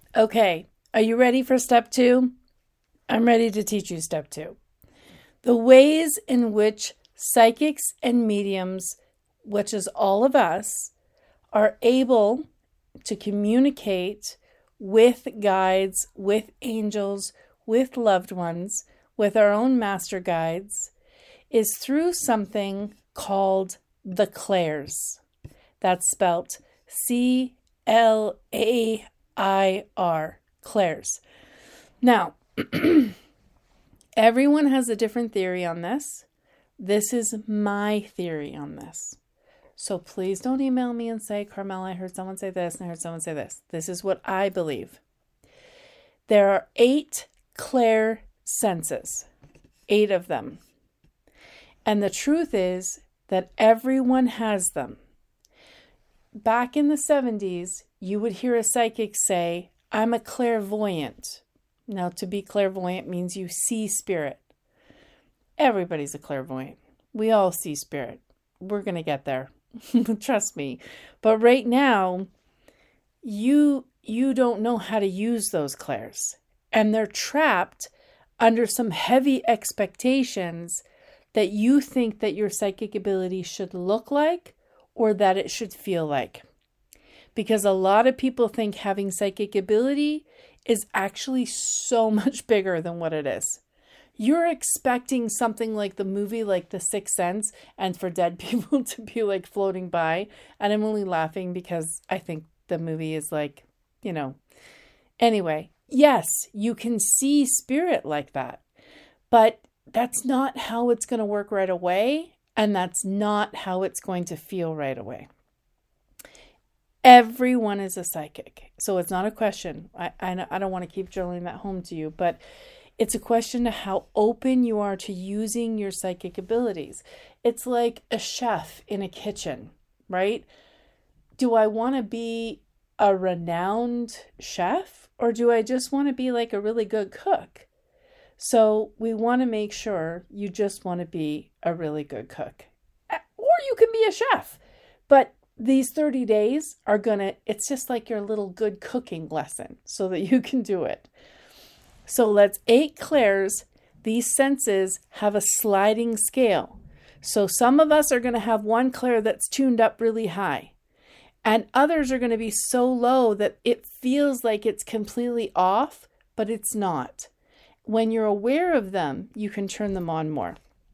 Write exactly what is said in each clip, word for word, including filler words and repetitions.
Okay, are you ready for step two? I'm ready to teach you step two. The ways in which psychics and mediums, which is all of us, are able to communicate with guides, with angels, with loved ones, with our own master guides, is through something called the clairs. That's spelt C L A I R, clairs. Now, everyone has a different theory on this. This is my theory on this. So please don't email me and say, Carmela, I heard someone say this and I heard someone say this. This is what I believe. There are eight clair senses, eight of them. And the truth is that everyone has them. Back in the seventies, you would hear a psychic say, I'm a clairvoyant. Now, to be clairvoyant means you see spirit. Everybody's a clairvoyant. We all see spirit. We're going to get there. Trust me. But right now, you you don't know how to use those clairs. And they're trapped under some heavy expectations that you think that your psychic ability should look like or that it should feel like. Because a lot of people think having psychic ability is actually so much bigger than what it is. You're expecting something like the movie, like The Sixth Sense, and for dead people to be like floating by. And I'm only laughing because I think the movie is like, you know. Anyway, yes, you can see spirit like that. But that's not how it's going to work right away. And that's not how it's going to feel right away. Everyone is a psychic. So it's not a question. I, I, I don't want to keep drilling that home to you, but it's a question of how open you are to using your psychic abilities. It's like a chef in a kitchen, right? Do I want to be a renowned chef or do I just want to be like a really good cook? So we want to make sure you just want to be a really good cook. Or you can be a chef. But these thirty days are going to, it's just like your little good cooking lesson so that you can do it. So let's eight clairs. These senses have a sliding scale. So some of us are going to have one clair that's tuned up really high. And others are going to be so low that it feels like it's completely off, but it's not. When you're aware of them, you can turn them on more.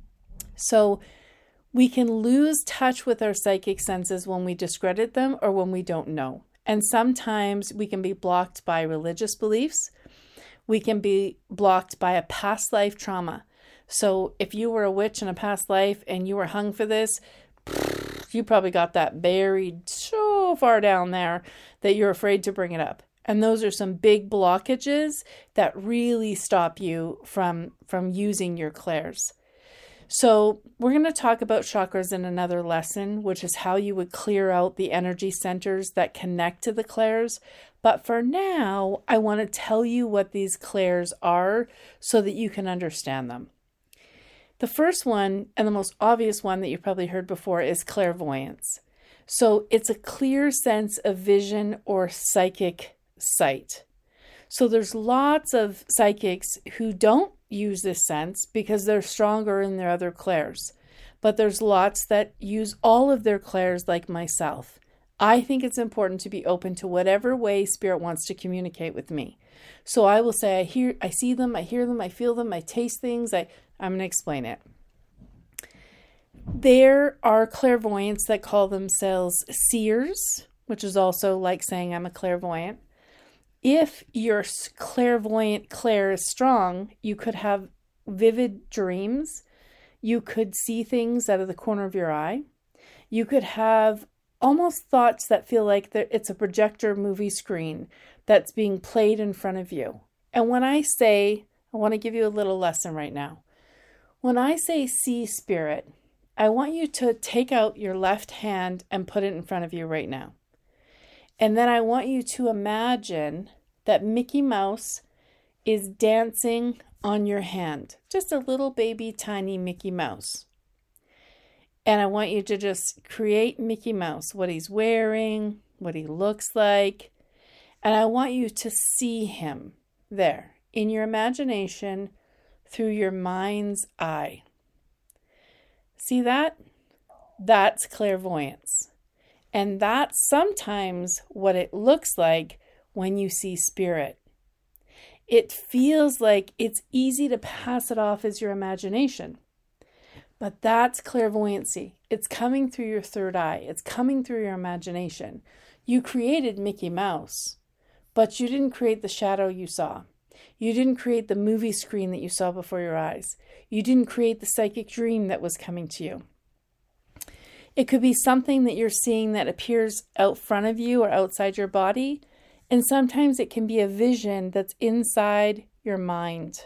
So we can lose touch with our psychic senses when we discredit them or when we don't know. And sometimes we can be blocked by religious beliefs. We can be blocked by a past life trauma. So if you were a witch in a past life and you were hung for this, you probably got that buried so far down there that you're afraid to bring it up. And those are some big blockages that really stop you from, from using your clairs. So we're going to talk about chakras in another lesson, which is how you would clear out the energy centers that connect to the clairs. But for now, I want to tell you what these clairs are so that you can understand them. The first one, and the most obvious one that you've probably heard before, is clairvoyance. So it's a clear sense of vision or psychic sight. So there's lots of psychics who don't use this sense because they're stronger in their other clairs. But there's lots that use all of their clairs like myself. I think it's important to be open to whatever way spirit wants to communicate with me. So I will say, I hear, I see them, I hear them, I feel them, I taste things. I, I'm going to explain it. There are clairvoyants that call themselves seers, which is also like saying I'm a clairvoyant. If your clairvoyant clair is strong, you could have vivid dreams. You could see things out of the corner of your eye. You could have almost thoughts that feel like it's a projector movie screen that's being played in front of you. And when I say, I want to give you a little lesson right now. When I say see spirit, I want you to take out your left hand and put it in front of you right now. And then I want you to imagine that Mickey Mouse is dancing on your hand. Just a little baby tiny Mickey Mouse. And I want you to just create Mickey Mouse, what he's wearing, what he looks like. And I want you to see him there in your imagination through your mind's eye. See that? That's clairvoyance. And that's sometimes what it looks like when you see spirit. It feels like it's easy to pass it off as your imagination. But that's clairvoyancy. It's coming through your third eye. It's coming through your imagination. You created Mickey Mouse, but you didn't create the shadow you saw. You didn't create the movie screen that you saw before your eyes. You didn't create the psychic dream that was coming to you. It could be something that you're seeing that appears out front of you or outside your body. And sometimes it can be a vision that's inside your mind.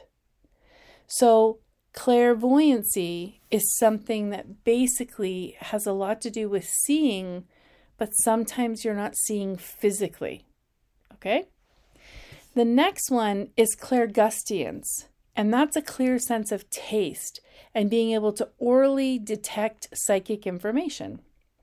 So clairvoyancy is something that basically has a lot to do with seeing, but sometimes you're not seeing physically. Okay? The next one is clairgustiance, and that's a clear sense of taste and being able to orally detect psychic information.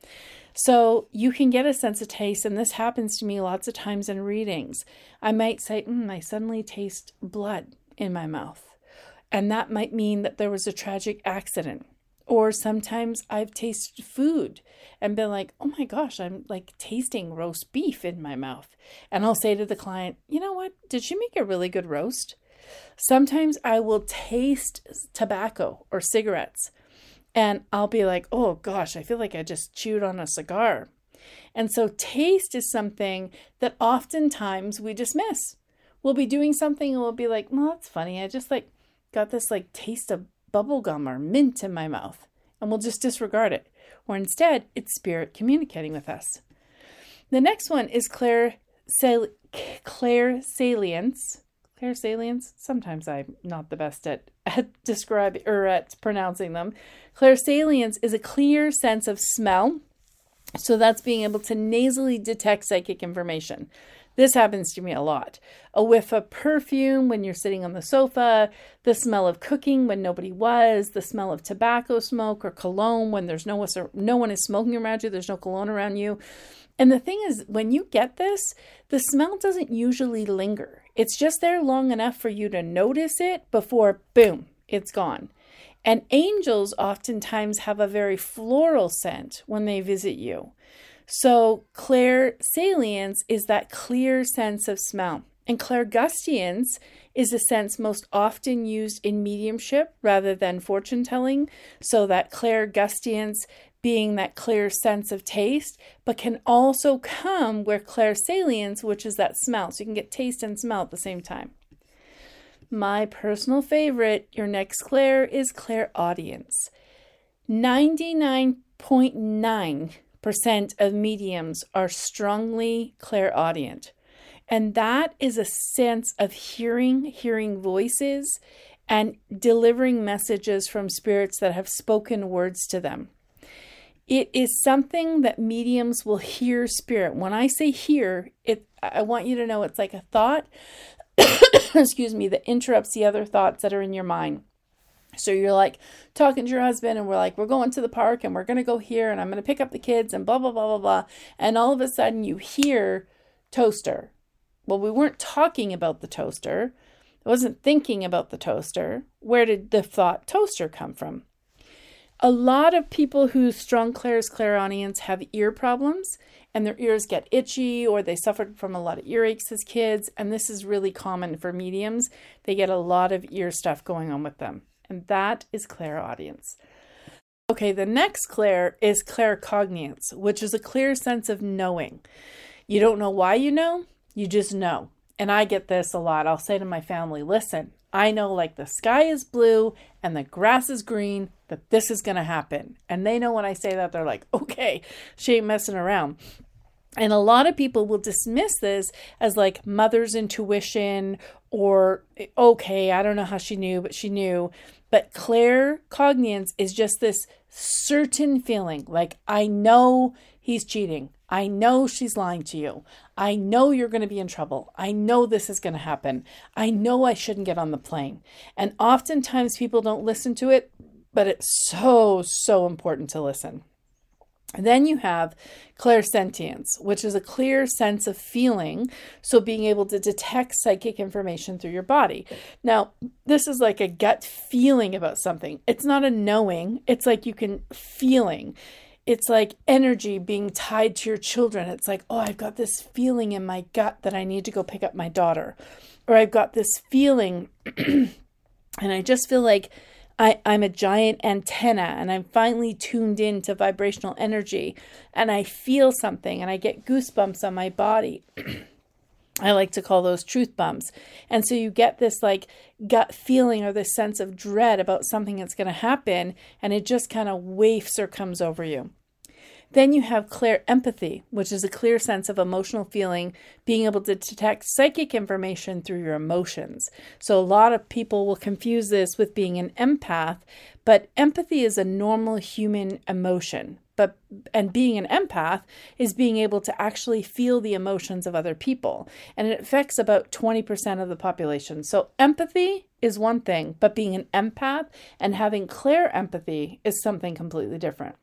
So you can get a sense of taste, and this happens to me lots of times in readings. I might say, mm, I suddenly taste blood in my mouth. And that might mean that there was a tragic accident. Or sometimes I've tasted food and been like, oh my gosh, I'm like tasting roast beef in my mouth. And I'll say to the client, you know what? Did she make a really good roast? Sometimes I will taste tobacco or cigarettes. And I'll be like, oh gosh, I feel like I just chewed on a cigar. And so taste is something that oftentimes we dismiss. We'll be doing something and we'll be like, well, that's funny. I just like got this like taste of bubble gum or mint in my mouth. And we'll just disregard it. Or instead, it's spirit communicating with us. The next one is clair, sal, clairsalience. Clairsalience. Sometimes I'm not the best at, at describing or at pronouncing them. Clairsalience is a clear sense of smell. So that's being able to nasally detect psychic information. This happens to me a lot. A whiff of perfume when you're sitting on the sofa, the smell of cooking when nobody was, the smell of tobacco smoke or cologne when there's no one, no one is smoking around you, there's no cologne around you. And the thing is, when you get this, the smell doesn't usually linger. It's just there long enough for you to notice it before, boom, it's gone. And angels oftentimes have a very floral scent when they visit you. So clairsalience is that clear sense of smell. And clairgustiance is a sense most often used in mediumship rather than fortune telling. So that clairgustiance being that clear sense of taste, but can also come where clairsalience, which is that smell. So you can get taste and smell at the same time. My personal favorite, your next clair, is clairaudience. ninety-nine point nine percent of mediums are strongly clairaudient. And that is a sense of hearing, hearing voices, and delivering messages from spirits that have spoken words to them. It is something that mediums will hear spirit. When I say hear, it I want you to know it's like a thought, excuse me, that interrupts the other thoughts that are in your mind. So you're like talking to your husband and we're like, we're going to the park and we're going to go here and I'm going to pick up the kids and blah, blah, blah, blah, blah. And all of a sudden you hear toaster. Well, we weren't talking about the toaster. I wasn't thinking about the toaster. Where did the thought toaster come from? A lot of people who strong clairs, clairaudience have ear problems and their ears get itchy or they suffered from a lot of earaches as kids. And this is really common for mediums. They get a lot of ear stuff going on with them. And that is clairaudience. Okay, the next clair is claircognience, which is a clear sense of knowing. You don't know why you know, you just know. And I get this a lot. I'll say to my family, listen, I know like the sky is blue and the grass is green, that this is going to happen. And they know when I say that, they're like, okay, she ain't messing around. And a lot of people will dismiss this as like mother's intuition or, okay, I don't know how she knew, but she knew. But claircognience is just this certain feeling, like I know he's cheating. I know she's lying to you. I know you're going to be in trouble. I know this is going to happen. I know I shouldn't get on the plane. And oftentimes people don't listen to it, but it's so, so important to listen. Then you have clairsentience, which is a clear sense of feeling. So being able to detect psychic information through your body. Now, this is like a gut feeling about something. It's not a knowing. It's like you can feeling. It's like energy being tied to your children. It's like, oh, I've got this feeling in my gut that I need to go pick up my daughter. Or I've got this feeling and I just feel like I, I'm a giant antenna and I'm finally tuned in to vibrational energy and I feel something and I get goosebumps on my body. I like to call those truth bumps. And so you get this like gut feeling or this sense of dread about something that's going to happen and it just kind of wafts or comes over you. Then you have clairempathy, which is a clear sense of emotional feeling, being able to detect psychic information through your emotions. So a lot of people will confuse this with being an empath, but empathy is a normal human emotion. But and being an empath is being able to actually feel the emotions of other people. And it affects about twenty percent of the population. So empathy is one thing, but being an empath and having clairempathy is something completely different.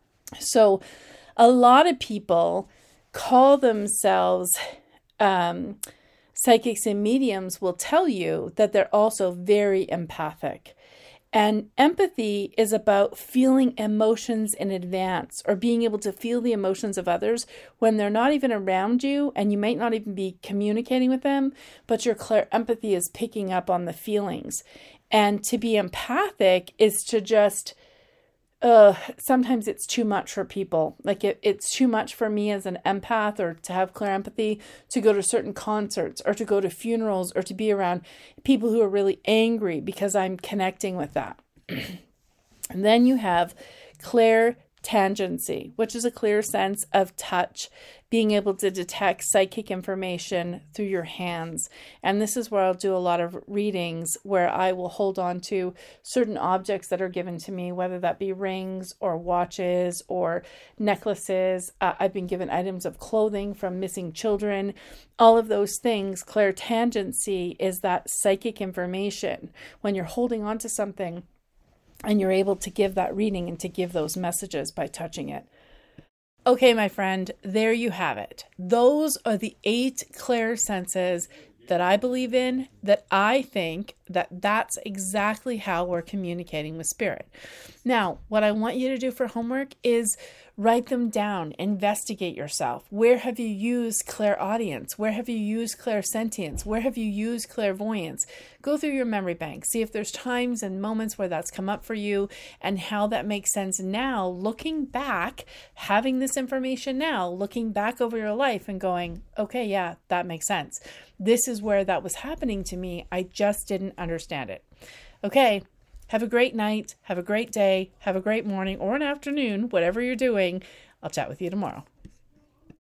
So a lot of people call themselves um, psychics and mediums will tell you that they're also very empathic. And empathy is about feeling emotions in advance or being able to feel the emotions of others when they're not even around you and you might not even be communicating with them, but your clairempathy is picking up on the feelings. And to be empathic is to just Uh, sometimes it's too much for people. Like it, it's too much for me as an empath or to have clairempathy to go to certain concerts or to go to funerals or to be around people who are really angry because I'm connecting with that. And then you have clairtangency, which is a clear sense of touch, being able to detect psychic information through your hands. And this is where I'll do a lot of readings where I will hold on to certain objects that are given to me, whether that be rings or watches or necklaces. Uh, I've been given items of clothing from missing children. All of those things, clairtangency is that psychic information. When you're holding on to something and you're able to give that reading and to give those messages by touching it. Okay, my friend, there you have it. Those are the eight clair senses that I believe in, that I think that that's exactly how we're communicating with spirit. Now, what I want you to do for homework is write them down, investigate yourself. Where have you used clairaudience? Where have you used clairsentience? Where have you used clairvoyance? Go through your memory bank, see if there's times and moments where that's come up for you and how that makes sense now, looking back, having this information now, looking back over your life and going, okay, yeah, that makes sense. This is where that was happening to me. I just didn't understand it. Okay. Have a great night. Have a great day. Have a great morning or an afternoon, whatever you're doing. I'll chat with you tomorrow.